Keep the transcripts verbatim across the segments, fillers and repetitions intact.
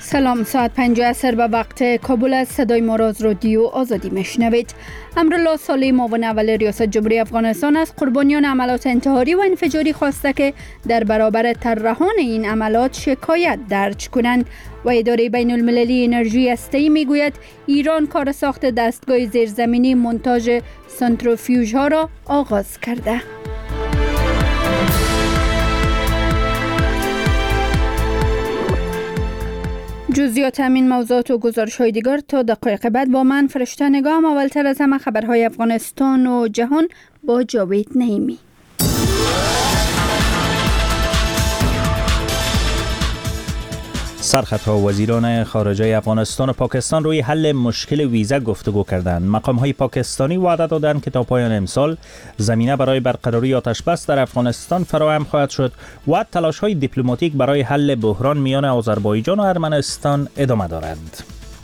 سلام، ساعت پنج عصر به وقت کابل از صدای ما را از رادیو آزادی میشنوید. امرالله صالح، معاون اول ریاست جمهوری افغانستان، از قربانیان عملات انتحاری و انفجاری خواسته که در برابر طراحان این عملات شکایت درج کنند و اداره بین المللی انرژی هسته‌ای میگوید ایران کار ساخت دستگاه زیرزمینی مونتاژ سنتریفیوژ ها را آغاز کرده. جزئیات همین موضوعات و گزارش‌های دیگر تا دقایق بعد با من فرشته نگاه. اولتر از همه خبرهای افغانستان و جهان با جاوید نعیمی. سرخطها وزیران خارجه افغانستان و پاکستان روی حل مشکل ویزا گفتگو کردند. مقام‌های پاکستانی وعده دادند که تا پایان امسال زمینه برای برقراری آتشبس در افغانستان فراهم خواهد شد و تلاش‌های دیپلماتیک برای حل بحران میان آذربایجان و ارمنستان ادامه دارد.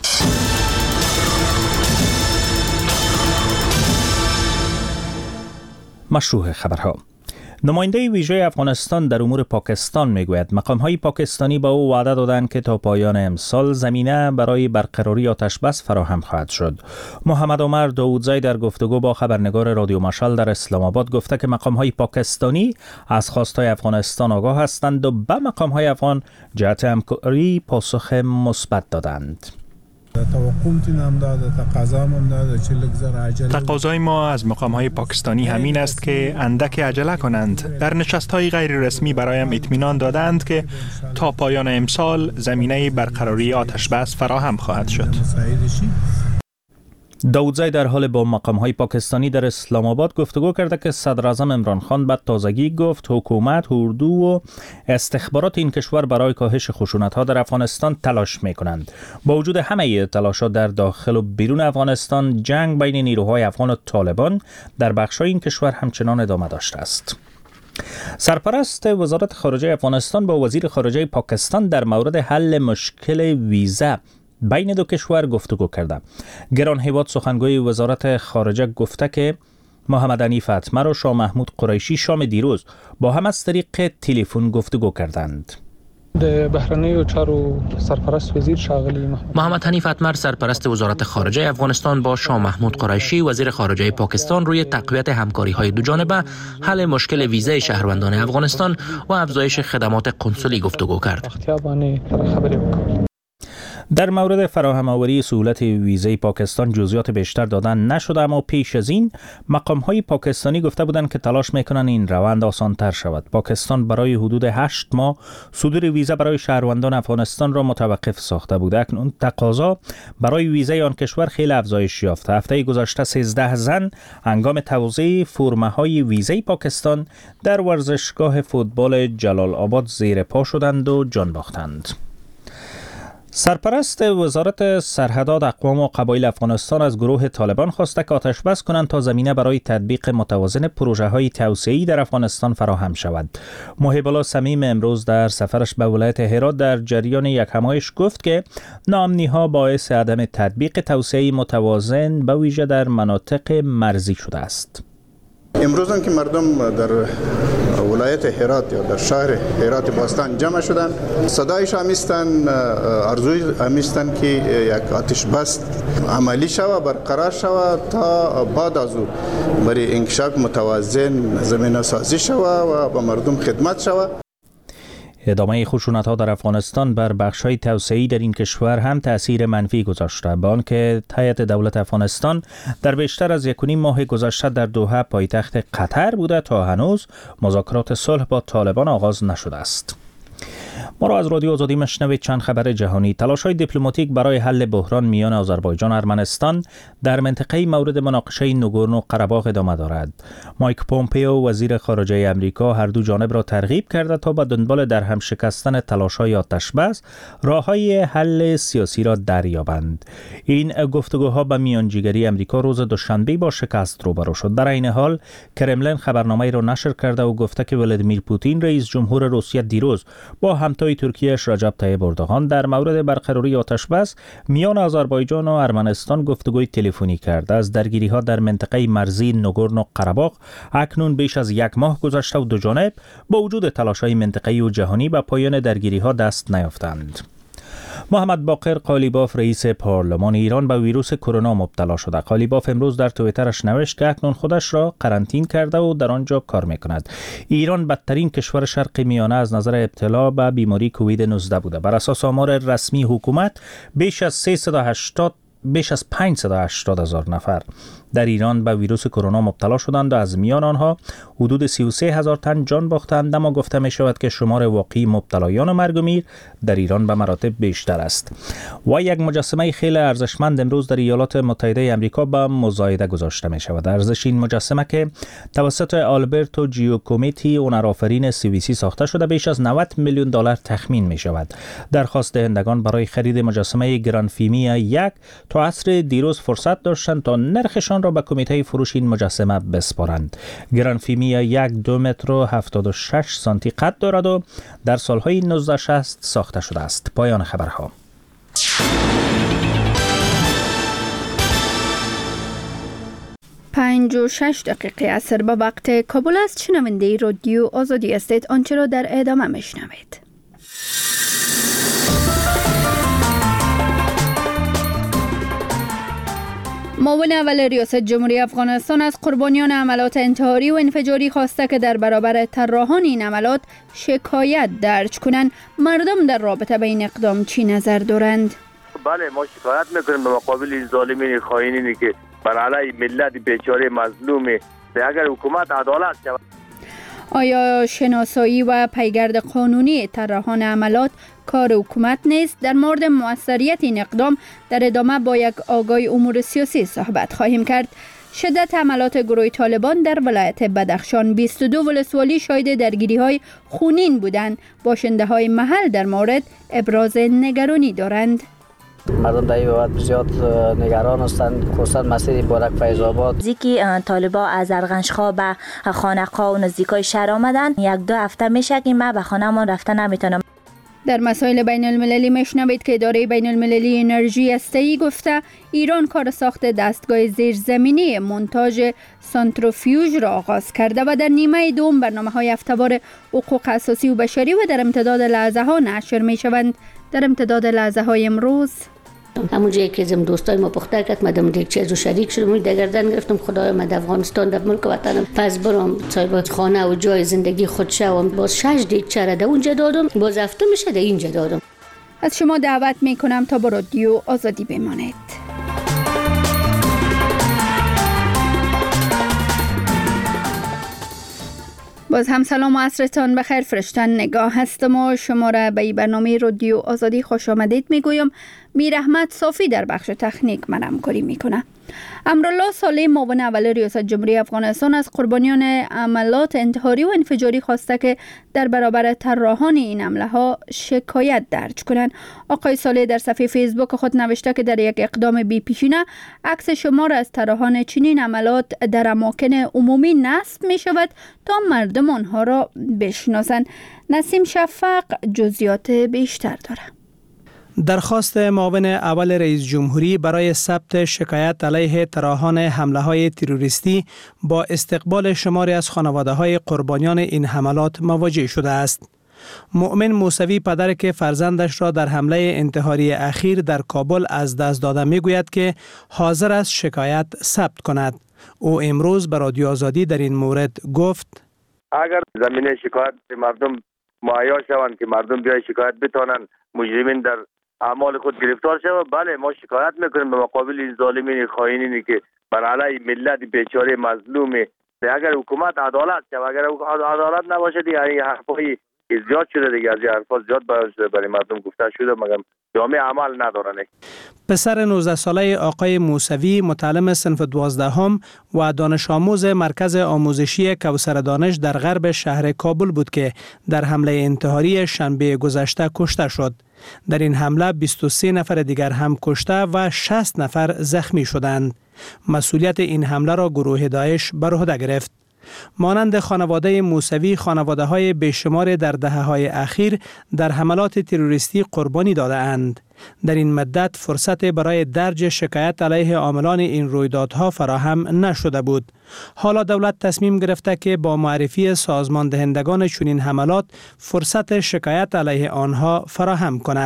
مشروع خبرها. نماینده ویژه افغانستان در امور پاکستان میگوید مقام‌های پاکستانی با او وعده دادند که تا پایان امسال زمینه برای برقراری آتشبس فراهم خواهد شد. محمد عمر داودزی در گفتگو با خبرنگار رادیو مشعل در اسلام آباد گفته که مقام‌های پاکستانی از خواست‌های افغانستان آگاه هستند و به مقام‌های افغان جهت همکاری پاسخ مثبت دادند. تقاضای ما از مقام‌های پاکستانی همین است که اندک عجله کنند. در نشست‌های غیر رسمی برایم اطمینان دادند که تا پایان امسال زمینه برقراری آتشبس فراهم خواهد شد. داودزی در حال با مقام‌های پاکستانی در اسلام آباد گفتگو کرده که صدر اعظم عمران خان به تازگی گفت حکومت، اردو و استخبارات این کشور برای کاهش خشونت‌ها در افغانستان تلاش می‌کنند. با وجود همه تلاشات در داخل و بیرون افغانستان، جنگ بین نیروهای افغان و طالبان در بخش‌های این کشور همچنان ادامه داشته است. سرپرست وزارت خارجه افغانستان با وزیر خارجه پاکستان در مورد حل مشکل ویزا بین دو کشور گفتگو کرده. گران هیواد سخنگوی وزارت خارجه گفته که محمد حنیف اتمر و شاه محمود قریشی شام دیروز با هم از طریق تلفن گفتگو کردند. د بهرنیو چارو سرپرست وزیر شاغلی محمد حنیف اتمر سرپرست وزارت خارجه افغانستان با شاه محمود قریشی وزیر خارجه پاکستان روی تقویت همکاری‌های دوجانبه، حل مشکل ویزای شهروندان افغانستان و افزایش خدمات قنسولی گفتگو کرد. در مورد فراهم آوری سهولت ویزای پاکستان جزئیات بیشتر دادن نشده، اما پیش از این مقام‌های پاکستانی گفته بودند که تلاش می‌کنند این روند آسان‌تر شود. پاکستان برای حدود هشت ماه صدور ویزا برای شهروندان افغانستان را متوقف ساخته بود. اکنون تقاضا برای ویزای آن کشور خیلی افزایش یافته. هفته گذشته سیزده زن هنگام توزیع فرمه‌های ویزای پاکستان در ورزشگاه فوتبال جلال آباد زیر پا شدند و جان باختند. سرپرست وزارت سرحدات اقوام و قبایل افغانستان از گروه طالبان خواسته که آتشبس کنند تا زمینه برای تطبیق متوازن پروژه‌های توسعه‌ای در افغانستان فراهم شود. محب الله صمیم امروز در سفرش به ولایت هرات در جریان یک همایش گفت که ناامنی‌ها باعث عدم تطبیق توسعه‌ای متوازن به ویژه در مناطق مرزی شده است. امروز هم که مردم در ولایت هرات یا در شهر هرات باستان جمع شدن، صدایش همیستن، ارزوی همیستن که یک آتش بس عملی شود، برقرار شود تا بعد از او برای انکشاف متوازن زمینه سازی شود و به مردم خدمت شود. ادامه خشونت‌ها در افغانستان بر بخش‌های توسعه‌ای در این کشور هم تأثیر منفی گذاشته، با آنکه هیئت دولت افغانستان در بیشتر از یک و نیم ماه گذشته در دوحه پایتخت قطر بوده تا هنوز مذاکرات صلح با طالبان آغاز نشده است. ما را از رادیو آزادی مشنوید. چند خبر جهانی. تلاش‌های دیپلماتیک برای حل بحران میان آذربایجان و ارمنستان در منطقه مورد مناقشه ناگورنو قره‌باغ ادامه دارد. مایک پومپئو وزیر خارجه آمریکا هر دو جانب را ترغیب کرده تا به دنبال درهم شکستن تلاش‌های آتش‌بس راه‌های حل سیاسی را دریابند. این گفتگوها به میانجیگری آمریکا روز دوشنبه با شکست روبرو شد. در این حال کرملین خبرنامه‌ای را نشر کرده و گفته که ولادیمیر پوتین رئیس جمهور روسیه دیروز با همتای ترکیه رجب طیب اردوغان در مورد برقراری آتشبس میان آذربایجان و ارمنستان گفتگوی تلفنی کرد. از درگیری‌ها در منطقه مرزی ناگورنو قره‌باغ اکنون بیش از یک ماه گذشته و دو جانب با وجود تلاش‌های منطقه‌ای و جهانی به پایان درگیری‌ها دست نیافتند. محمد باقر قالیباف رئیس پارلمان ایران به ویروس کرونا مبتلا شده. قالیباف امروز در توییترش نوشت که اکنون خودش را قرنطین کرده و در آنجا کار میکند. ایران بدترین کشور شرق میانه از نظر ابتلا به بیماری کووید نوزده بوده. بر اساس آمار رسمی حکومت بیش از سیصد و هشتاد بیش از پانصد و هشتاد هزار نفر در ایران به ویروس کرونا مبتلا شدند و از میان آنها حدود سی و سه هزار تن جان باختند، اما گفته می شود که شمار واقعی مبتلایان مرگ و میر در ایران به مراتب بیشتر است. و یک مجسمه خیلی ارزشمند امروز در ایالات متحده آمریکا به مزایده گذاشته می شود. ارزش این مجسمه که توسط آلبرتو جیوکومیتی هنرآفرین سوئیسی ساخته شده بیش از نود میلیون دلار تخمین می شود. درخواست دهندگان برای خرید مجسمه گرانفیمیا یک تا عصر دیروز فرصت داشتند تا نرخشان را به کمیته فروش این مجسمه بسپارند. گرانفیمیا یک دو متر و هفتاد و شش سانتی قد دارد و در سالهای نوزده شصت ساخته شده است. پایان خبرها. پنج و شش دقیقه عصر به وقت کابل است. شنونده رادیو آزادی هستید. آنچه را در ادامه میشنوید. معاون اول ریاست جمهوری افغانستان از قربانیان عملات انتحاری و انفجاری خواسته که در برابر طراحان این عملات شکایت درج کنند. مردم در رابطه به این اقدام چی نظر دارند؟ بله، ما شکایت میکنیم به مقابل این ظالمین خائنینی که بر علیه ملت بیچاره مظلومه. اگر حکومت عدالت شود. آیا شناسایی و پیگرد قانونی طراحان عملات کار حکومت نیست؟ در مورد موثریت این اقدام در ادامه با یک آگای امور سیاسی صحبت خواهیم کرد. شدت حملات گروه طالبان در ولایت بدخشان. بیست و دو ولسوالی شاهد درگیری‌های خونین بودند. باشنده‌های محل در مورد ابراز نگرانی دارند. مردم در این بابت زیاد نگران هستند، خصوصا مسیر بارک فیض آباد. نزدیکی طالبا از ارغنشخا به خانقاه و نزدیکای شهر آمدن. یک دو هفته میشه که من به خانه‌مان رفته نمیتونم. در مسائل بین المللی میشنوید که اداره بین المللی انرژی هسته‌ای گفته ایران کار ساخت دستگاه زیرزمینی مونتاژ سانتریفیوژ را آغاز کرده و در نیمه دوم برنامه‌های هفته‌وار حقوق اساسی و بشری و در امتداد لحظه‌ها نشر میشوند. در امتداد لحظه‌های امروز همون جایی که زم دوستای ما پخته کرد مدام دیگه چیزو شریک شدم در گردن گرفتم. خدایا من در افغانستان در ملک وطنم پس برام صاحب خانه و جای زندگی خود شوم. باز شش دیگ چره در اونجا دادم، باز هفته میشه در اینجا دادم. از شما دعوت میکنم تا با رادیو آزادی بمانید. باز هم سلام و عصرتان بخیر. فرشتن نگاه هستم و شما را به برنامه رادیو آزادی خوش آمدید میگویم. میر احمد صافی در بخش تکنیک من همکاری میکنه. امرالله صالح معاون اول ریاست جمهوری افغانستان از قربانیان عملات انتحاری و انفجاری خواسته که در برابر طراحان این حمله ها شکایت درج کنند. آقای صالح در صفحه فیسبوک خود نوشته که در یک اقدام بی پیشینه عکس شمار از طراحان چنین عملات در اماکن عمومی نصب می شود تا مردم آنها را بشناسند. نسیم شفق جزئیات بیشتر داره. درخواست معاون اول رئیس جمهوری برای ثبت شکایت علیه طراحان حمله‌های تروریستی با استقبال شماری از خانواده‌های قربانیان این حملات مواجه شده است. مؤمن موسوی پدر که فرزندش را در حمله انتحاری اخیر در کابل از دست داده میگوید که حاضر است شکایت ثبت کند. او امروز به رادیو آزادی در این مورد گفت: اگر زمینه شکایت مردم مهیا شوند که مردم بیای شکایت بتانند مجرمین در اعمال خود گرفتار شود، بله ما شکایت میکنیم به مقابل این ظالمین خائنینی که بر علیه ملت بیچاره مظلومه. اگر حکومت عدالت شود، اگر عدالت نباشه دیگه این حرفای زیاد شده دیگه، از این حرفا زیاد برای مردم گفته شده مگر جامعه عمل ندارن. پسر نوزده ساله آقای موسوی متعلم صنف دوازدهم و دانش آموز مرکز آموزشی کوثر دانش در غرب شهر کابل بود که در حمله انتحاری شنبه گذشته کشته شد. در این حمله بیست و سه نفر دیگر هم کشته و شصت نفر زخمی شدند. مسئولیت این حمله را گروه داعش بر عهده گرفت. مانند خانواده موسوی، خانواده های بیشمار در دهه های اخیر در حملات تروریستی قربانی داده اند. در این مدت فرصت برای درج شکایت علیه عاملان این رویدادها فراهم نشده بود. حالا دولت تصمیم گرفته که با معرفی سازمان دهندگان چنین حملات فرصت شکایت علیه آنها فراهم کند.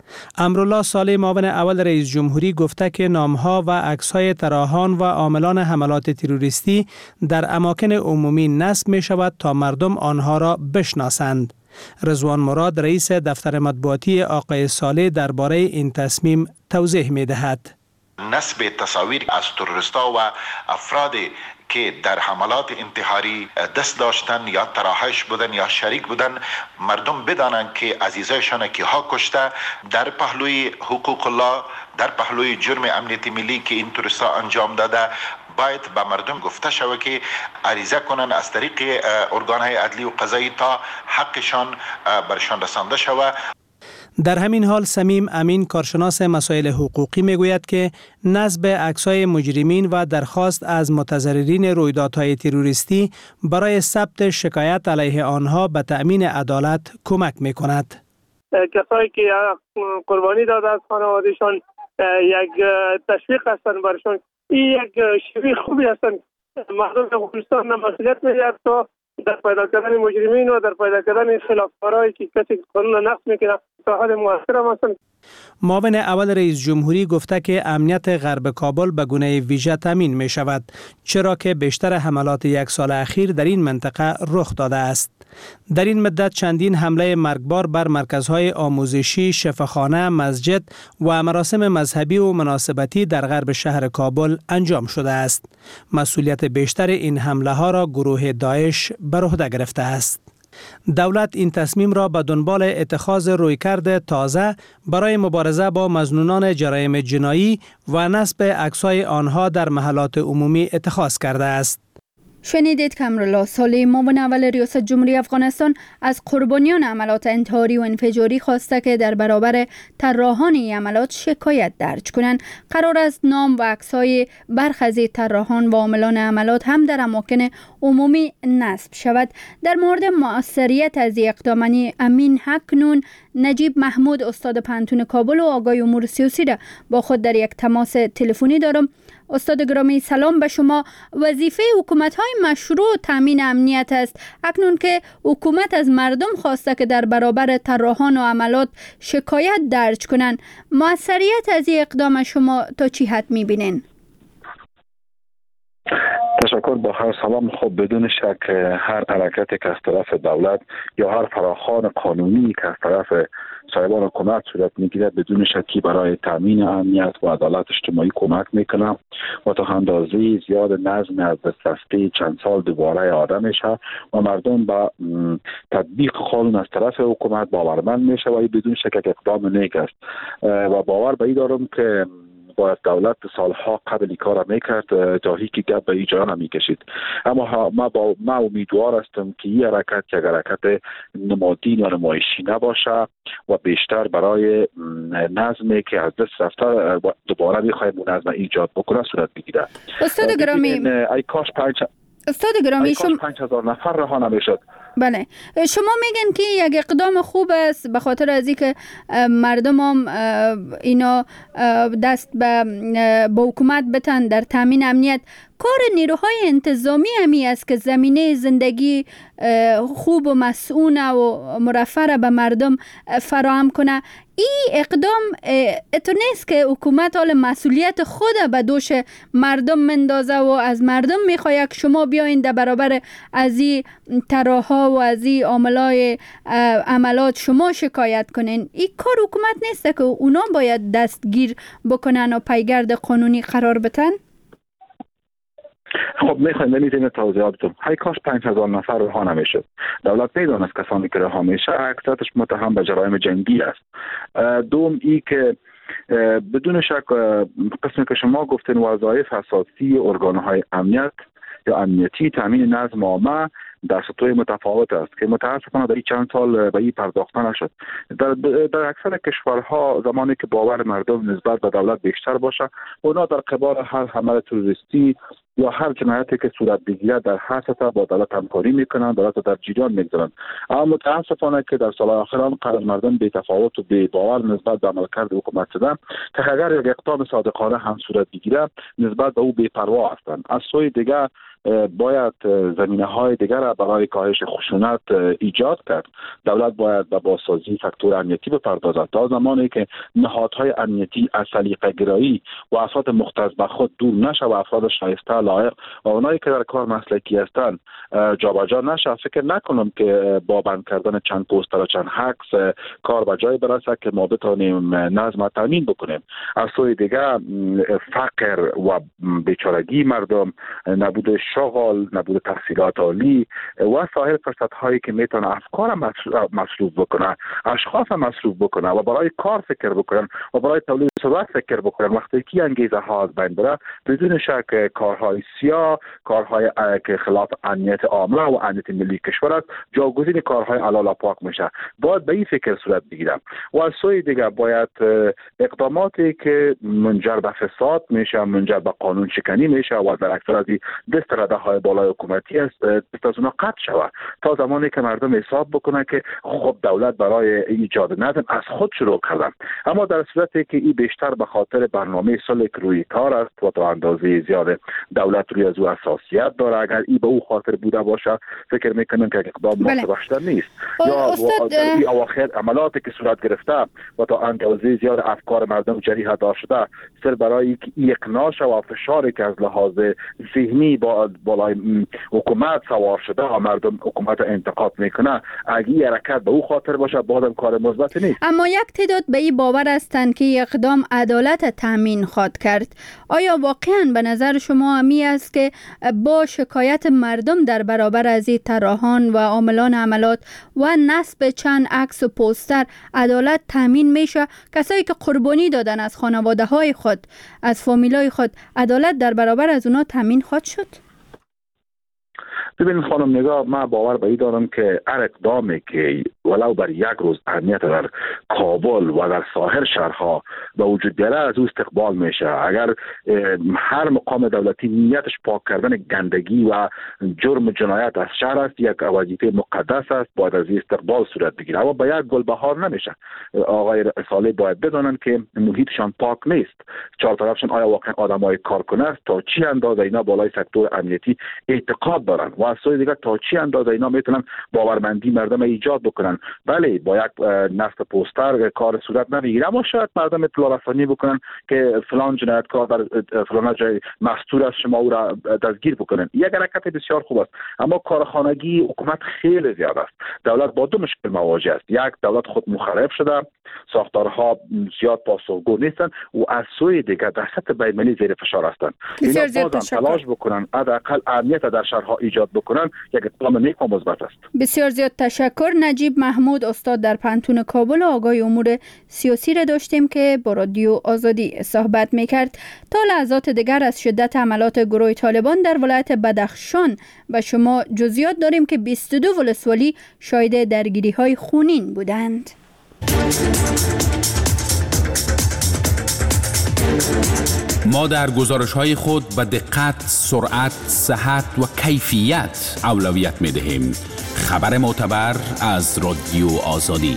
امرالله صالح معاون اول رئیس جمهوری گفته که نامها و عکس‌های طراحان و عاملان حملات تروریستی در اماکن عمومی نصب می شود تا مردم آنها را بشناسند. رضوان مراد رئیس دفتر مطبوعاتی آقای صالح درباره این تصمیم توضیح می دهد. نصب تصاویر از تروریستا و افرادی که در حملات انتحاری دست داشتن یا تراحش بودن یا شریک بودن مردم بدانند که عزیزایشان که ها کشته در پهلوی حقوق الله، در پهلوی جرم امنیت ملی که این تروریستا انجام داده باید به مردم گفته شود که عریضه کنند از طریق ارگانهای عدلی و قضایی تا حقشان برشان رسانده شود. در همین حال سمیم امین کارشناس مسائل حقوقی میگوید که نصب عکس‌های مجرمین و درخواست از متضررین رویدادهای تروریستی برای ثبت شکایت علیه آنها به تأمین عدالت کمک می‌کند. کسایی که قربانی داده از خانوادهشان یک تشویق هستند برشان، این یک شیوه خوبی هستند. مردم افغانستان مسئولیت می‌گیرد تا در پیدا کردن مجرمین و در پیدا کردن خلافکارایی که کسی قانون نقض میکنه تا حد مؤثر هم هستند. معاون اول رئیس جمهوری گفته که امنیت غرب کابل به گونه ویژه تامین می شود، چرا که بیشتر حملات یک سال اخیر در این منطقه رخ داده است. در این مدت چندین حمله مرگبار بر مرکزهای آموزشی، شفاخانه، مسجد و مراسم مذهبی و مناسبتی در غرب شهر کابل انجام شده است. مسئولیت بیشتر این حمله ها را گروه داعش بر عهده گرفته است. دولت این تصمیم را به دنبال اتخاذ رویکرد تازه برای مبارزه با مظنونان جرایم جنایی و نصب عکس‌های آنها در محلات عمومی اتخاذ کرده است. شنیدید که امرالله صالح معاون اول ریاست جمهوری افغانستان از قربانیان عملات انتحاری و انفجاری خواسته که در برابر طراحان این عملات شکایت درج کنند. قرار است نام و عکس‌های برخی از طراحان و عاملان عملات هم در اماکن عمومی نصب شود. در مورد مؤثریت از اقدام امین اکنون نجیب محمود استاد پانتون کابل و آقای امور سیاسی را با خود در یک تماس تلفنی دارم. استاد گرامی سلام به شما. وظیفه حکومت‌های مشروع تامین امنیت است. اکنون که حکومت از مردم خواسته که در برابر طراحان و عملات شکایت درج کنند، مؤثریت از این اقدام شما تا چی حد می‌بینین؟ تشکر. با هر سلام. خب بدون شک هر حرکتی که از طرف دولت یا هر فراخوان قانونی که از طرف صاحبان حکومت صورت میگیرد بدون شکی برای تامین امنیت و عدالت اجتماعی کمک میکنه و تا اندازه زیاد نظم از دست رفته چند سال دوباره آدم میشه و مردم با تطبیق قانون از طرف حکومت باورمند میشه و بدون شک اقدام نیک است و باور به این دارم که باید دولت سالها قبل کار میکرد تا هیچ گپ به ایجا نمیکشید. اما ما با ما امیدوار هستم که این حرکت که حرکت نمادین یا نمایشی نباشه و بیشتر برای نظمی که از دست رفته دوباره میخوایم اون نظم ایجاد بکنه صورت بگیره. استاد گرامی ای کاش پنج استاد گرامی شما پنج هزار نفر رها نمیشد. بله، شما میگن که یک اقدام خوب است به خاطر از اینکه مردم هم اینا دست به با حکومت بتن در تامین امنیت. کار نیروهای انتظامی همی است که زمینه زندگی خوب و مسئول و مرفع به مردم فراهم کنه. این اقدام اتو نیست که حکومت حال مسئولیت خود به دوش مردم مندازه و از مردم میخواه که شما بیاین در برابر از این طراحا و از این عاملای عملات شما شکایت کنین. این کار حکومت نیست که اونا باید دستگیر بکنن و پیگرد قانونی قرار بتن؟ خب میخوایم نمیتونیم توضیحات بدم. های کاش پنج هزار نفر رها نمیشد. دولت میداند کسانی که رها میشه اکثرش متهم به جرایم جنگی است. دوم ای که بدون شک قسمی که شما گفتین وظایف اساسی ارگانهای امنیت یا امنیتی تامین نظم عامه در سطوح متفاوت است که متاسفانه در این چند سال به این پرداخته نشد. در, در اکثر کشورها زمانی که باور مردم نسبت به دولت بیشتر باشه، اونا در قبال هر حمله تروریستی یا هر جنایتی که صورت بگیرد در هر سطح با دولت همکاری میکنند، دولت در جریان میگذارند. اما متاسفانه که در سال آخران قدر مردم بی تفاوت و بی باور نسبت به عملکرد حکومت شدن که اگر یک اقدام صادقانه هم صورت بگیرد نسبت به او بی پروا هستند. از سوی دیگر باید زمینه های دیگر برای کاهش خشونت ایجاد کرد. دولت باید به بازسازی فاکتور امنیتی بپردازد. تا زمانی که نهادهای امنیتی از سلیقه گرایی و افراد مختص به خود دور نشه و افراد شایسته لایق و اونایی که در کار مسلکی هستند جابجا نشه، فکر نکنم که با بند کردن چند پوستر و چند عکس کار به جای برسه که ما بتونیم نظم تامین بکنیم. از سوی دیگه فقر و بیچارگی مردم، نبود شغل، نبود تحصیلات عالی و سایر فرصت هایی که میتونه افکار مصروف بکنه، اشخاص مصروف بکنه و برای کار فکر بکنن و برای تولید ثروت فکر بکنن، وقتی که انگیزه ها از بین بره، بدون شک کارهای سیاه، کارهای که خلاف امنیت عامه و امنیت ملی کشور است، جاگزین کارهای حلال و پاک میشه. باید به این فکر صورت بگیرم. و از سوی دیگه باید اقداماتی که منجر به فساد میشه، منجر به قانون شکنی میشه و در اکثر از این دست رده های بالای حکومتی است، دست از اونا قطع شود. تا زمانی که مردم حساب بکنه که خب دولت برای ایجاد نظم از خود شروع کردن، اما در صورتی که این بیشتر به خاطر برنامه صلح روی کار است و تا اندازه زیاد دولت روی از او حساسیت داره، اگر این به او خاطر بوده باشه فکر میکنم که اقدام موثر نیست. یا این اواخر عملاتی که صورت گرفته و تا اندازه زیاد افکار مردم جریحه دار شده، سر برای اقناع و فشاری که از لحاظ ذهنی با بالای حکومت سوار شده و مردم حکومت انتقاد میکنه، اگه این حرکت به او خاطر باشه بازم کار مثبت نیست. اما یک تعداد به این باور هستند که اقدام عدالت تامین خواهد کرد. آیا واقعا به نظر شما همی است که با شکایت مردم در برابر از این طراحان و عاملان عملات و نصب چند عکس و پوستر عدالت تامین میشه؟ کسایی که قربانی دادن از خانواده های خود، از فامیلای خود، عدالت در برابر از اونا تامین خواهد شد؟ ببینید خانم نگاه، من باور به این دارم که هر اقدامی که ولو بر یک روز اهمیت در کابل و در سایر شهرها به وجود بیاره از او استقبال میشه. اگر هر مقام دولتی نیتش پاک کردن گندگی و جرم جنایت از شهر است، یک وظیفه مقدس است، باید از این استقبال صورت بگیره. اما به یک گل بهار نمیشه. آقای صالح باید بدانند که محیطشان پاک نیست. چهار طرفشان آیا واقعا آدمای کارکنه است؟ تا چی اندازه اینا بالای سکتور امنیتی اعتقاد دارن و از سوی دیگر تا چی اندازه اینا میتونن باورمندی مردم ایجاد بکنن؟ بله، با یک نصب پوستر کار صورت نمیگیره، اما شاید مردم اطلاع رسانی بکنن که فلان جنایتکار در فلان جای مستور است، شما او را دستگیر بکنن. یک حرکت بسیار خوب است، اما کارخانگی حکومت خیلی زیاد است. دولت با دو مشکل مواجه است. یک، دولت خود مخرب شده، ساختارها زیاد پاسخگو نیستند و از سوی دیگر در سطح بین‌المللی زیر فشار هستند. اینا بازم تلاش بکنن حداقل امنیت در شهرها ایجاد بکنن، یک اقدام نیک و مثبت است. بسیار زیاد تشکر. نجیب محمود، استاد در پانتون کابل و آگاه امور سیاسی را داشتیم که با رادیو آزادی صحبت میکرد. تا لحظات دیگر از شدت عملات گروه طالبان در ولایت بدخشان و شما جزئیات داریم که بیست و دو ولسوالی شاهد درگیری های خونین بودند. ما در گزارش‌های خود به دقت، سرعت، صحت و کیفیت اولویت می‌دهیم. خبر معتبر از رادیو آزادی.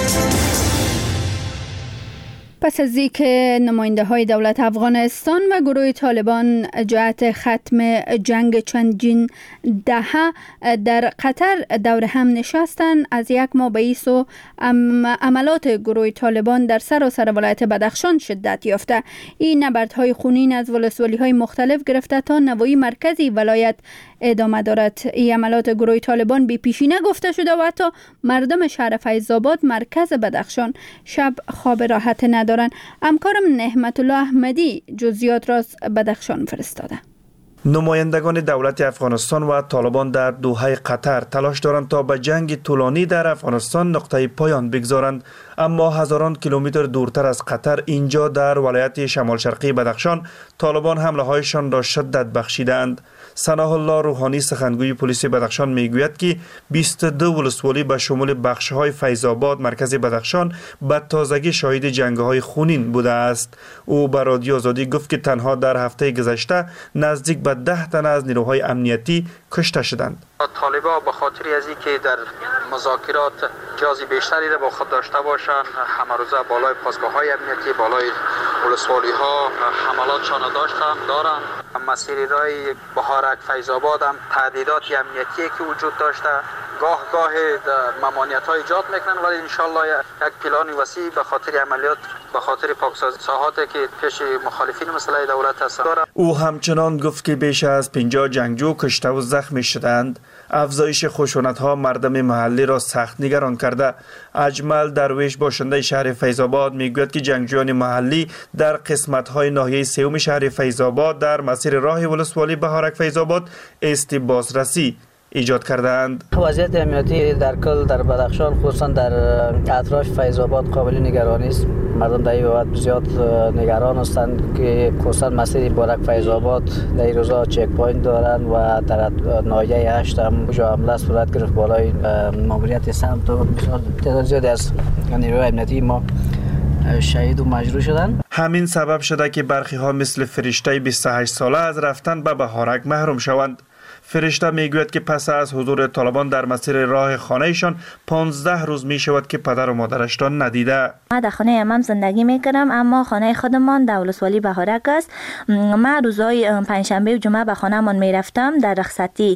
پس از اینکه نماینده های دولت افغانستان و گروه طالبان جهت ختم جنگ چندین دهه در قطر دور هم نشستند، از یک ماه به این سو عملات گروه طالبان در سراسر ولایت بدخشان شدت یافته. این نبردهای خونین از ولسوالی های مختلف گرفته تا نواحی مرکزی ولایت ادامه دارد. این عملات گروه طالبان بی پیشینه گفته شده و حتی مردم شهر فیض‌آباد مرکز بدخشان شب خواب راحت ندارند. همکارم نعمت الله احمدی جزئیات را از بدخشان فرستاده. نمایندگان دولت افغانستان و طالبان در دوحه قطر تلاش دارند تا به جنگ طولانی در افغانستان نقطه پایان بگذارند، اما هزاران کیلومتر دورتر از قطر، اینجا در ولایت شمال شرقی بدخشان، طالبان حمله هایشان را شدت بخشیدند. ثناء الله روحانی، سخنگوی پلیس بدخشان، میگوید که بیست و دو ولسوالی به شمول بخش‌های فیض‌آباد مرکز بدخشان به تازگی شاهد جنگ‌های خونین بوده است. او به رادیو آزادی گفت که تنها در هفته گذشته نزدیک به ده تن از نیروهای امنیتی کشته شدند. طالبان به خاطر از اینکه در مذاکرات جزئی بیشتری را با خود داشته باشند، همه روزه بالای پاسگاه‌های امنیتی، بالای ولسوالی‌ها حملاتشان داشتند دارند مسیر راه بهارک فیض آباد هم تهدیدات امنیتی که وجود داشته، گاه گاه ممانعت ها ایجاد میکنن، ولی انشالله یک پلان وسیع به خاطر عملیات به خاطر پاکسازی ساحات که پیش مخالفین مسلح دولت هست داره. او همچنان گفت که بیش از پنجاه جنگجو کشته و زخمی شدند. افزایش خشونت ها مردم محلی را سخت نگران کرده. اجمل درویش باشنده شهر فیض آباد میگوید که جنگجویان محلی در قسمت های ناحیه سوم شهر فیض آباد در مسیر راه ولسوالی بهارک فیض آباد است بازرسی ایجاد کردند. وضعیت امنیتی در کل در بدخشان خصوصا در اطراف فیض آباد قابل نگرانی است. مردم در این بابت زیاد نگران هستند که خصوصا مسیر بهارک فیض آباد در این روزا چک پوینت دارند و در ناحیه هشت هم جا حمله صورت گرفت. بالای ماموریت سمت و تعداد زیادی از نیروهای امنیتی ما شهید و مجروح شدند. همین سبب شده که برخی ها مثل فرشته بیست و هشت ساله از رفتن به بهارک محروم شوند. فرشته میگوید که پس از حضور طالبان در مسیر راه خانهشان پانزده روز می شود که پدر و مادرش را ندیده. من در خانه امام زندگی میکنم، اما خانه خودمان در ولسوالی بهارک است. من روزهای پنجشنبه و جمعه به خانهمان میرفتم در رخصتی،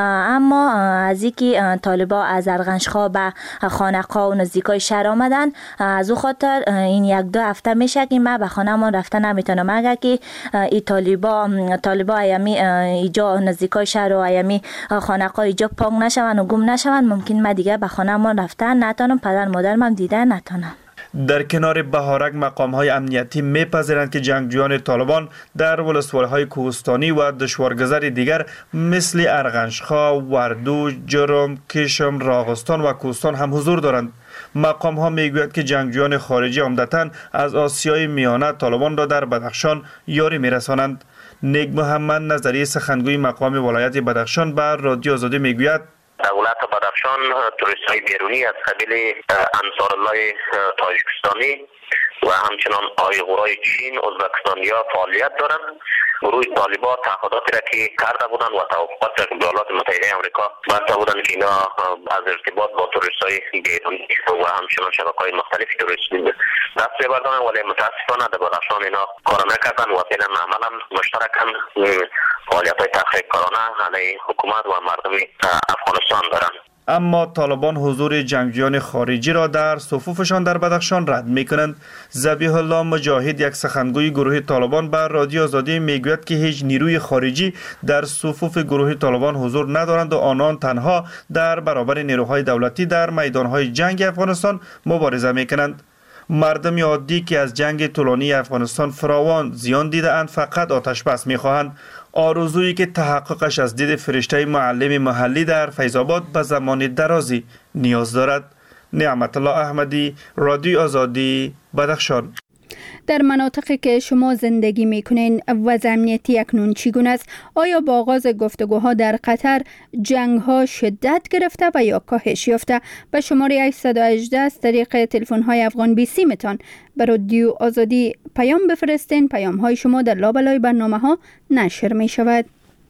اما از اینکه طالبا از ارغنشخواه به خانقاه و نزدیکای شهر آمدن، از او خاطر این یک دو هفته میشه که من به خانهمان رفتن نمیتونم. اگر که این طالبا طالبا ایامی اینجا نزدیکای شهر و ایامی خانقاه اینجا پاک نشون و گم نشون، ممکن من دیگه به خانهمان رفتن نتونم، پدر مادرم دیده نتونم. در کنار بهارک مقام های امنیتی میپذیرند که جنگجویان طالبان در ولسوالی های کوهستانی و دشوارگذر دیگر مثل ارغنشخواه، وردو، جرم، کشم، راغستان و کوهستان هم حضور دارند. مقام ها میگویند که جنگجویان خارجی عمدتاً از آسیای میانه طالبان را در بدخشان یاری میرسانند. نیک محمد نظری سخنگوی مقام ولایت بدخشان به رادیو آزادی میگوید دولت بدخشان توریست های بیرونی از قبیل انصارالله تاجیکستانی و همچنان آیغورای چین، ازبکستانیا فعالیت دارند. گروه طالبان تعهداتی را که کرده بودند و توافقات را که ایالات متحده آمریکا بسته بودند که اینا از ارتباط با توریست های بیرونی و همچنان شبکه‌های مختلف توریستی دست بردارند، ولی متاسفانه در بدخشان اینا کار نکردند و فعلا عملا مشترکاً فعالیت‌های تحقیق‌کارانه علیه حکومت و مردم افغانستان دارند. اما طالبان حضور جنگجویان خارجی را در صفوفشان در بدخشان رد می‌کنند. ذبیح الله مجاهد، یک سخنگوی گروه طالبان، بر رادیو آزادی میگوید که هیچ نیروی خارجی در صفوف گروه طالبان حضور ندارند و آنان تنها در برابر نیروهای دولتی در میدانهای جنگ افغانستان مبارزه می‌کنند. مردم عادی که از جنگ طولانی افغانستان فراوان زیان دیده‌اند فقط آتش بس می‌خواهند. آرزویی که تحققش از دید فرشته معلم محلی در فیض آباد به زمان درازی نیاز دارد. نعمت الله احمدی، رادیو آزادی، بدخشان. در مناطقی که شما زندگی میکنین وضع امنیتی اکنون چگونه است؟ آیا با آغاز گفتگوها در قطر جنگ ها شدت گرفته و یا کاهش یافته؟ به شماره هشتصد و هجده از طریق تلفن های افغان بیسی متان به رادیو آزادی پیام بفرستین. پیام های شما در لابلای برنامه ها نشر می شود.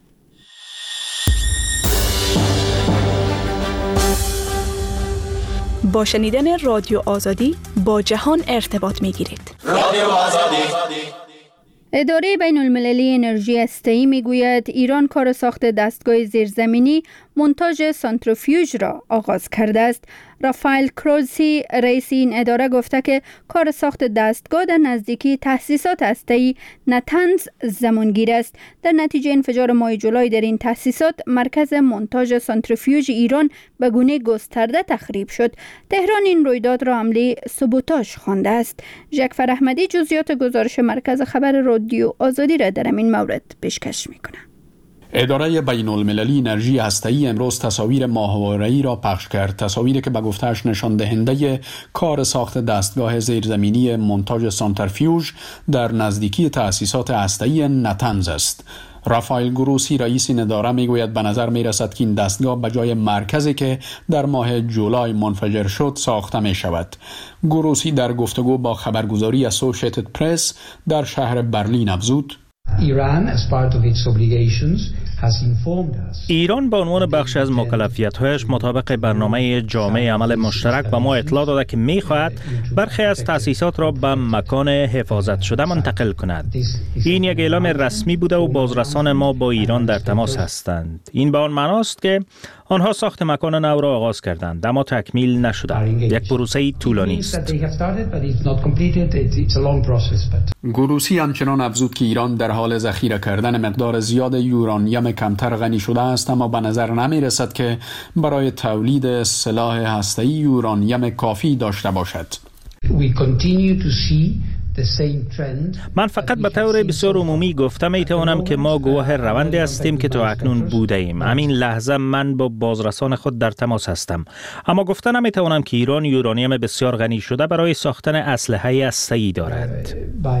با شنیدن رادیو آزادی با جهان ارتباط می گیرید. رادیو آزادی. اداره بین المللی انرژی هسته‌ای می گوید ایران کار ساخت دستگاه زیرزمینی مونتاژ سانتریفیوژ را آغاز کرده است. رافائل کروزی رئیس این اداره گفته که کار ساخت دستگاه در نزدیکی تأسیسات هسته‌ای نتنز زمانگیر است. در نتیجه انفجار ماه جولای در این تأسیسات مرکز مونتاژ سانتریفیوژ ایران به گونه گسترده تخریب شد. تهران این رویداد را حمله سبوتاژ خوانده است. جعفر احمدی جزئیات گزارش مرکز خبر رادیو آزادی را در این مورد پیشکش می‌کند. اداره بین المللی انرژی هسته‌ای امروز تصاویر ماهواره‌ای را پخش کرد. تصاویری که به گفته‌اش نشان دهنده کار ساخت دستگاه زیرزمینی مونتاژ سانتریفیوژ در نزدیکی تأسیسات هسته‌ای نتنز است. رافائل گروسی رئیس این اداره میگوید به نظر میرسد که این دستگاه به جای مرکزی که در ماه جولای منفجر شد ساخته می شود. گروسی در گفتگو با خبرگزاری اسوسییتد پرس در شهر برلین افزود: Iran, as part of its obligations, ایران به عنوان بخش از مکلفیت‌هایش مطابق برنامه جامع عمل مشترک به ما اطلاع داده که می‌خواهد برخی از تأسیسات را به مکان حفاظت شده منتقل کند. این یک اعلام رسمی بوده و بازرسان ما با ایران در تماس هستند. این به آن معناست که آنها ساخت مکان نو را آغاز کردند اما تکمیل نشده. یک پروسه طولانی است. گروسی همچنان افزود که ایران در حال ذخیره کردن مقدار زیاد یورانیم کمتر غنی شده است، اما به نظر نمی رسد که برای تولید سلاح هسته‌ای یورانیم کافی داشته باشد. من فقط به طور بسیار عمومی گفته می توانم که ما گواه روندی هستیم که تا اکنون بوده ایم. همین لحظه من با بازرسان خود در تماس هستم، اما گفته نمی توانم که ایران یورانیم بسیار غنی شده برای ساختن اسلحه هسته‌ای دارد.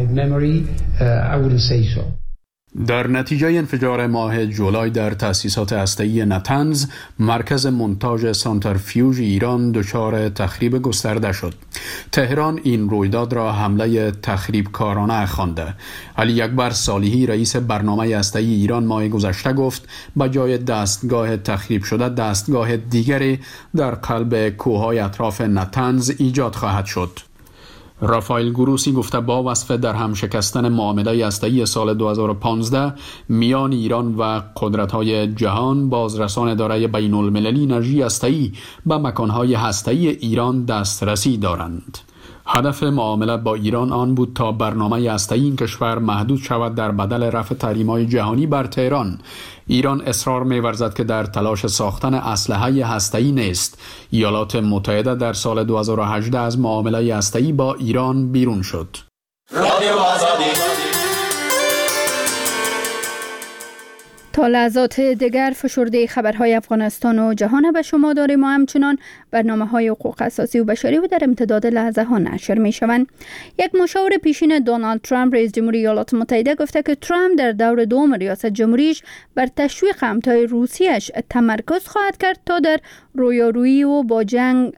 در نتیجه انفجار ماه جولای در تأسیسات هسته‌ای نتنز، مرکز مونتاژ سانترفیوژ ایران دچار تخریب گسترده شد. تهران این رویداد را حمله تخریبکارانه خوانده. علی اکبر صالحی رئیس برنامه هسته‌ای ایران ماه گذشته گفت به جای دستگاه تخریب شده دستگاه دیگری در قلب کوههای اطراف نتنز ایجاد خواهد شد. رافائل گروسی گفته با وصف در هم شکستن معامله هسته‌ای سال دو هزار و پانزده میان ایران و قدرت‌های جهان، بازرسان اداره بین‌المللی انرژی هسته‌ای به مکان‌های هسته‌ای ایران دسترسی دارند. هدف معامله با ایران آن بود تا برنامه هسته‌ای این کشور محدود شود در بدل رفع تحریم‌های جهانی بر تهران. ایران اصرار می‌ورزد که در تلاش ساختن اسلحه هسته‌ای نیست. ایالات متحده در سال دو هزار و هجده از معامله هسته‌ای با ایران بیرون شد. رادیو آزادی. تا لحظات دیگر فشرده خبرهای افغانستان و جهان به شما داریم و همچنان برنامه‌های حقوق اساسی و بشری و در امتداد لحظه ها نشر می‌شوند. یک مشاور پیشین دونالد ترامپ رئیس جمهوری ایالات متحده گفته که ترامپ در دور دوم ریاست جمهوریش بر تشویق همتای روسیه‌اش تمرکز خواهد کرد تا در رویارویی و با جنگ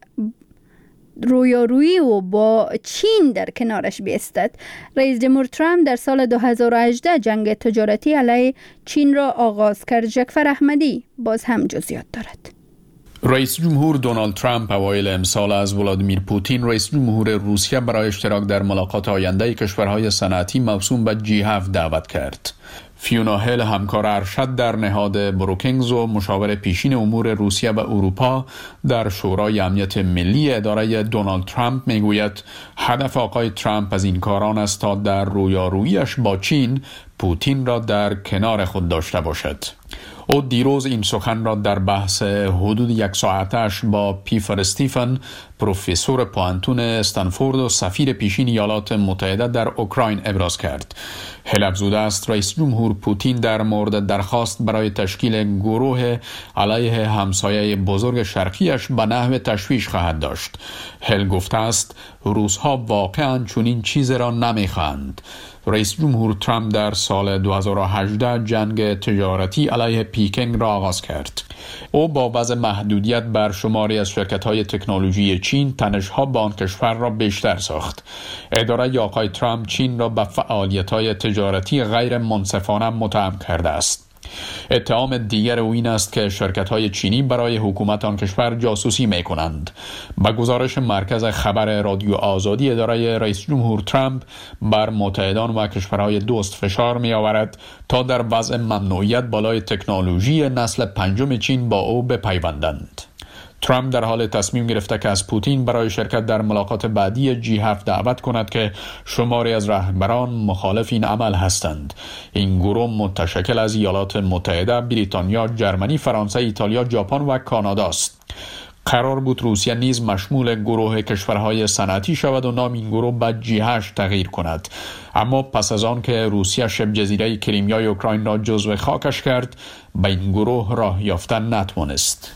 رویارویی و با چین در کنارش بیستد. رئیس جمهور ترامپ در سال دو هزار و هجده جنگ تجارتی علیه چین را آغاز کرد. جعفر احمدی باز هم جزئیات دارد. رئیس جمهور دونالد ترامپ اوایل امسال از ولادیمیر پوتین رئیس جمهور روسیه برای اشتراک در ملاقات آینده کشورهای صنعتی موسوم به جی هفت دعوت کرد. فیونا هل، همکار ارشد در نهاد بروکینگز و مشاور پیشین امور روسیه و اروپا در شورای امنیت ملی اداره دونالد ترامپ میگوید هدف آقای ترامپ از این کاران است تا در رویاروییش با چین پوتین را در کنار خود داشته باشد. او دیروز این سخن را در بحث حدود یک ساعتش با پیفر استیفن، پروفسور پوانتون استنفورد و سفیر پیشین ایالات متحده در اوکراین ابراز کرد. هل افزوده است رئیس جمهور پوتین در مورد درخواست برای تشکیل گروه علیه همسایه بزرگ شرقیش به نحو تشویش خواهد داشت. هل گفته است روس‌ها واقعاً چنین چیزی را نمی‌خواهند. رئیس جمهور ترامپ در سال دو هزار و هجده جنگ تجارتی علیه پیکینگ را آغاز کرد. او با وضع محدودیت بر شماری از شرکت‌های تکنولوژی چین تنش‌ها با آن کشور را بیشتر ساخت. اداره آقای ترامپ چین را به فعالیت‌های تجارتی غیر منصفانه متهم کرده است. اتهام دیگر او این است که شرکت‌های چینی برای حکومت آن کشور جاسوسی می‌کنند. با گزارش مرکز خبر رادیو آزادی، اداره رئیس جمهور ترامپ بر متحدان و کشورهای دوست فشار می‌آورد تا در وضع ممنوعیت بالای تکنولوژی نسل پنجم چین با او بپیوندند. ترامپ در حال تصمیم گرفته که از پوتین برای شرکت در ملاقات بعدی جی هفت دعوت کند که شماری از رهبران مخالف این عمل هستند. این گروه متشکل از ایالات متحده، بریتانیا، جرمنی، فرانسه، ایتالیا، ژاپن و کانادا است. قرار بود روسیه نیز مشمول گروه کشورهای صنعتی شود و نام این گروه به جی هشت تغییر کند، اما پس از آن که روسیه شبه جزیره کریمیای اوکراین را جزو خاکش کرد به این گروه راه یافتن نتوانست.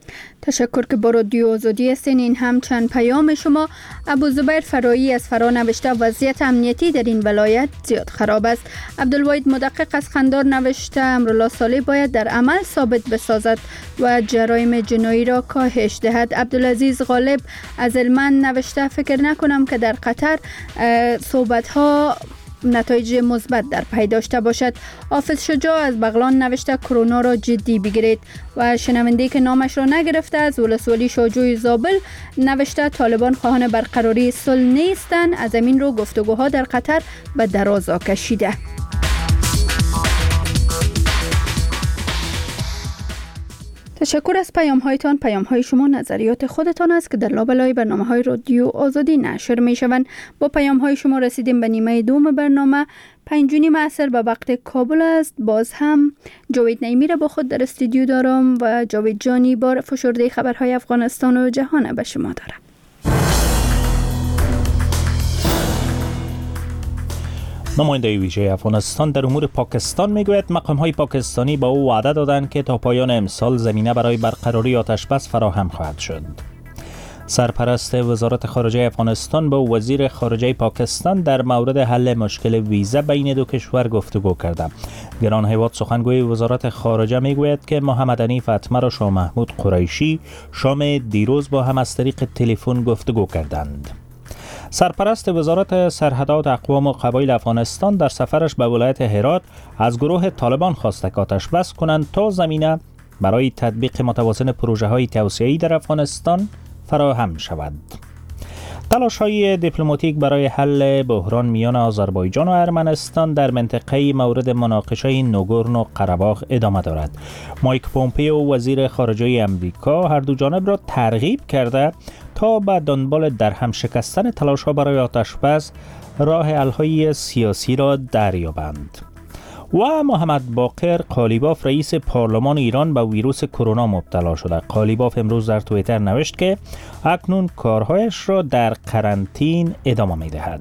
تشکر که با رادیو آزادی هستین. این هم چند پیام شما. ابو زبیر فرایی از فرا نوشته وضعیت امنیتی در این ولایت زیاد خراب است. عبدالواحد مدقق از خندار نوشته امرالله صالح باید در عمل ثابت بسازد و جرایم جنایی را کاهش دهد. عبدالعزیز غالب از هلمند نوشته فکر نکنم که در قطر صحبت ها نتایج مثبت در پی داشته باشد. حافظ شجاع از بغلان نوشته کرونا را جدی بگیرید. و شنونده که نامش را نگرفته از ولسوالی شاجوی زابل نوشته طالبان خواهان برقراری صلح نیستند، از زمین رو گفتگوها در قطر به درازا کشیده. تشکر از پیام هایتان. پیام های شما نظریات خودتان است که در لابلای برنامه های رادیو آزادی نشر می شوند. با پیام های شما رسیدیم به نیمه دوم برنامه. پنجونی معصر به وقت کابل است. باز هم جاوید نعیمی را با خود در استودیو دارم و جاوید جانی بار فشرده خبرهای افغانستان و جهان به شما دارم. نماینده ویژه افغانستان در امور پاکستان میگوید مقام‌های پاکستانی با او وعده دادند که تا پایان امسال زمینه برای برقراری آتشبس فراهم خواهد شد. سرپرست وزارت خارجه افغانستان با وزیر خارجه پاکستان در مورد حل مشکل ویزا بین دو کشور گفتگو کرده. گران هیواد سخنگوی وزارت خارجه میگوید که محمد حنیف اتمر و شاه محمود قریشی شام دیروز با هم از طریق تلفن گفتگو کردند. سرپرست وزارت سرحدات اقوام و قبایل افغانستان در سفرش به ولایت هرات از گروه طالبان خواسته که آتش بس کنند تا زمینه برای تطبیق متوازن پروژه های توسعه‌ای در افغانستان فراهم شود. تلاش‌های دیپلماتیک برای حل بحران میان آذربایجان و ارمنستان در منطقه مورد مناقشه نوگورن و قره‌باغ ادامه دارد. مایک پومپئو وزیر خارجه امریکا هر دو جانب را ترغیب کرده تا به دنبال درهم شکستن تلاش‌ها برای آتش‌بس راه حل‌های سیاسی را دریابند. و محمد باقر قالیباف رئیس پارلمان ایران به ویروس کرونا مبتلا شده. قالیباف امروز در توییتر نوشت که اکنون کارهایش را در قرنطین ادامه می‌دهد.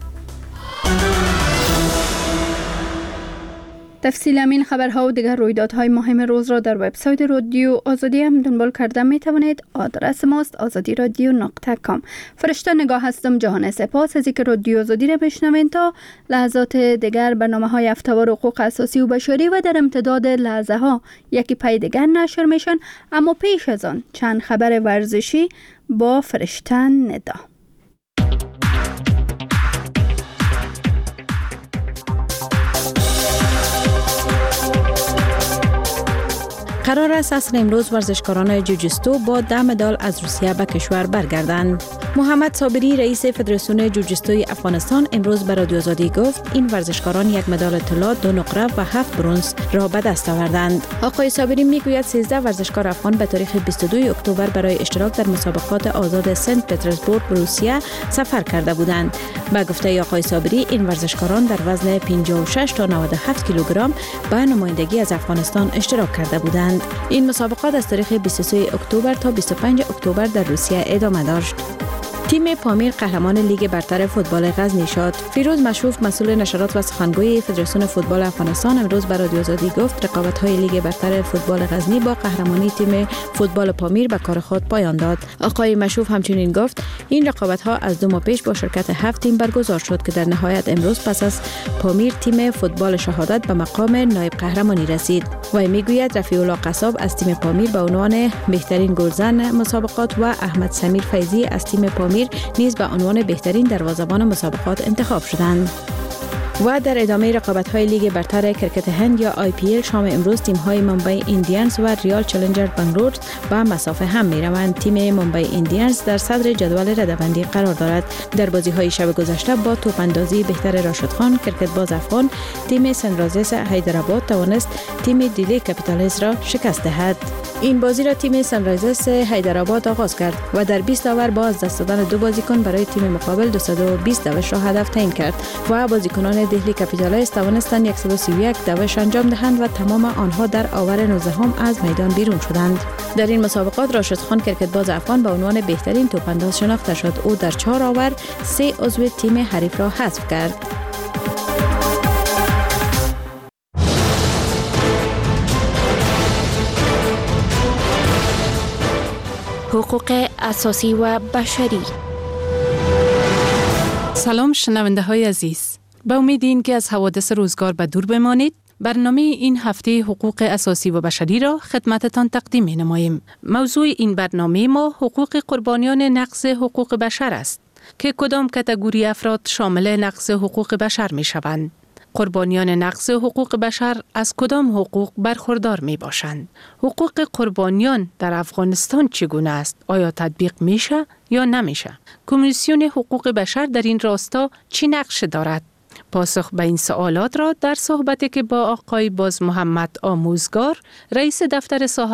تفصیل همین خبرها و دیگر رویدادهای مهم روز را در وبسایت رادیو آزادی هم دنبال کرده می توانید. آدرس ماست آزادی رادیو نقطه کام. فرشته نگاه هستم. جهان سپاس از اینکه رادیو آزادی را بشنوین. تا لحظات دیگر برنامه های هفته‌وار حقوق اساسی و بشری و در امتداد لحظه ها یکی پای دیگر نشر میشن. اما پیش از آن چند خبر ورزشی با فرشته ندا. قرار است عصر امروز ورزشکاران جوجیستو با ده مدال از روسیه به کشور برگردند. محمد صابری رئیس فدراسیون جوجیستوی افغانستان امروز به رادیو آزادی گفت این ورزشکاران یک مدال طلا، دو نقره و هفت برنز را به دست آوردند. آقای صابری میگوید سیزده ورزشکار افغان به تاریخ بیست و دوم اکتبر برای اشتراک در مسابقات آزاد سنت پترزبورگ به روسیه سفر کرده بودند. به گفته آقای صابری این ورزشکاران در وزن پنجاه و شش تا نود و هفت کیلوگرم به نمایندگی از افغانستان اشتراک کرده بودند. این مسابقات از تاریخ بیست و سوم اکتبر تا بیست و پنجم اکتبر در روسیه ادامه داشت. تیم پامیر قهرمان لیگ برتر فوتبال غزنی شد. فیروز مشروف مسئول نشرات و سخنگوی فدراسیون فوتبال افغانستان امروز به رادیو آزادی گفت رقابت‌های لیگ برتر فوتبال غزنی با قهرمانی تیم فوتبال پامیر به کار خود پایان داد. آقای مشروف همچنین گفت این رقابت‌ها از دو ماه پیش با شرکت هفت تیم برگزار شد که در نهایت امروز پس از پامیر تیم فوتبال شهادت به مقام نایب قهرمانی رسید. و میگوید رفیع الله قصاب از تیم پامیر به عنوان بهترین گلزن مسابقات و احمد سمیر فیضی از تیم پامیر نیز به عنوان بهترین دروازه‌بان مسابقات انتخاب شدند. و در ادامه رقابت‌های لیگ برتر کرکت هند یا آی پی ال شام امروز تیم‌های ممبئی ایندیانز و ریال چالنجر بنگلور به مسافه هم می‌روند. تیم ممبئی ایندیانز در صدر جدول رده‌بندی قرار دارد. در بازی‌های شب گذشته با توپ‌اندازی بهتر راشد خان کرکت باز افغان تیم سنرایزرز حیدرآباد توانست تیم دیلی کپیتالیز را شکست دهد. این بازی را تیم سنرایزرز حیدرآباد آغاز کرد و در بیست اوور با از دست دادن دو بازیکن برای تیم مقابل دویست و بیست دوش را هدف تعیین کرد و بازیکنان دهلی کپیتالیز توانستند صد و سی و یک دوش انجام دهند و تمام آنها در اوور نوزدهم از میدان بیرون شدند. در این مسابقات راشد خان کرکت باز افغان به عنوان بهترین توپانداز شناخته شد. او در چهار اوور سه عضو تیم حریف را حذف کرد. حقوق اساسی و بشری. سلام شنونده های عزیز. با امید این که از حوادث روزگار به دور بمانید، برنامه این هفته حقوق اساسی و بشری را خدمتتان تقدیم می نماییم. موضوع این برنامه ما حقوق قربانیان نقض حقوق بشر است. که کدام کاتگوری افراد شامل نقض حقوق بشر می شوند. قربانیان نقض حقوق بشر از کدام حقوق برخوردار می باشند؟ حقوق قربانیان در افغانستان چگونه است؟ آیا تطبیق میشه یا نمیشه؟ کمیسیون حقوق بشر در این راستا چی نقش دارد؟ پاسخ به این سوالات را در صحبتی که با آقای باز محمد آموزگار رئیس دفتر صاحب